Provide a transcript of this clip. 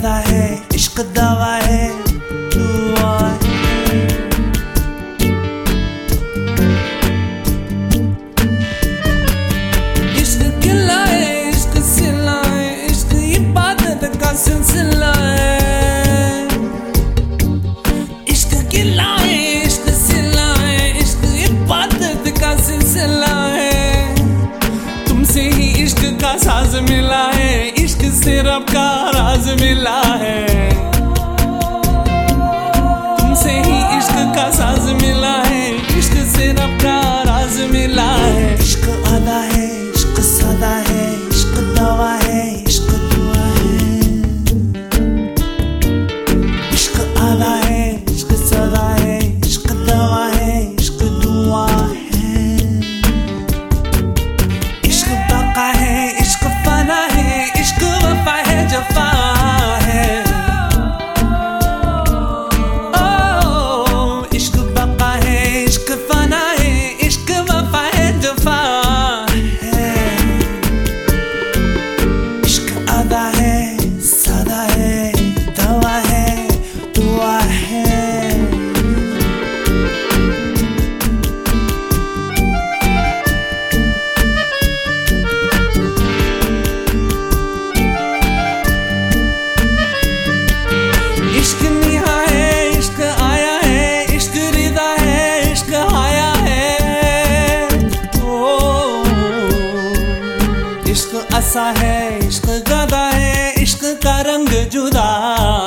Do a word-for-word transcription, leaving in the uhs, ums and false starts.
आधा है, इश्क दवा है, दुआ है। इश्क किला है, इश्क सिला है, इश्क इबादत का सिलसिला है। इश्क किला है, इश्क सिला है, इश्क इबादत का सिलसिला है। तुमसे ही इश्क का साज मिला है, इश्क से रब का राज मिला है। तुमसे ही इश्क का साज मिला है, इश्क से रब का राज मिला है। इश्क आधा है, इश्क सादा है, इश्क दवा है, इश्क दुआ है। इश्क आधा है, इश्क सादा है, इश्क दवा है, इश्क दुआ है। इश्क बका है, इश्क फना है, इश्क वफा है, जफा है। ओ इश्क बका है, इश्क फना है, इश्क वफा है, जफा है। इश्क आधा है, सादा है, दवा है, दुआ है। इश्क निहा है, इश्क आया है, इश्क रिदा है, इश्क आया है। ओ इश्क असा है, इश्क गदा है, इश्क का रंग जुदा